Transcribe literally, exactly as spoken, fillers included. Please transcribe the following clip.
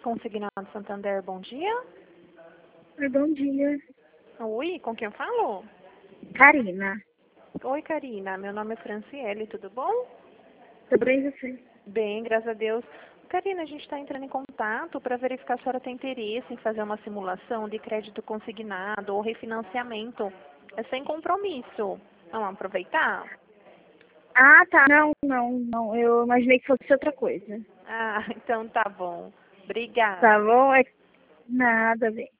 Consignado Santander, bom dia. Oi, bom dia. Oi, com quem eu falo? Karina. Oi, Karina. Meu nome é Franciele, tudo bom? Tudo bem você? Bem, graças a Deus. Karina, a gente está entrando em contato para verificar se a senhora tem interesse em fazer uma simulação de crédito consignado ou refinanciamento. É sem compromisso. Vamos aproveitar? Ah, tá. Não, não, não. Eu imaginei que fosse outra coisa. Ah, então tá bom. Obrigada. Tá bom? É nada, bem.